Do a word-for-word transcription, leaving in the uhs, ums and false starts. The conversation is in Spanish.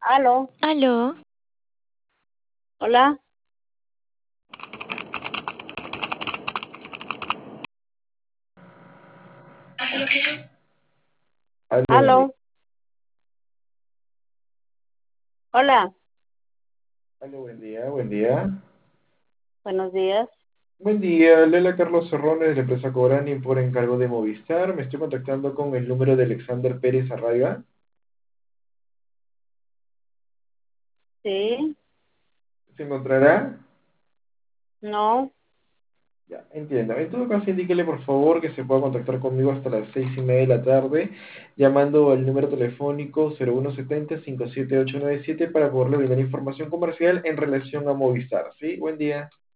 Aló, Aló, hola, Aló, buen día. aló, hola, Aló, buen día, buen día. buenos días. Buen día, Lela Carlos Cerrones de la empresa Cobrani por encargo de Movistar. Me estoy contactando con el número de Alexander Pérez Arraiga. Sí, ¿Se encontrará? no, Ya, entiendo. En todo caso, indíquele por favor que se pueda contactar conmigo hasta las seis y media de la tarde, llamando al número telefónico cero uno setenta, cincuenta y siete ocho noventa y siete para poderle brindar información comercial en relación a Movistar. ¿Sí? Buen día.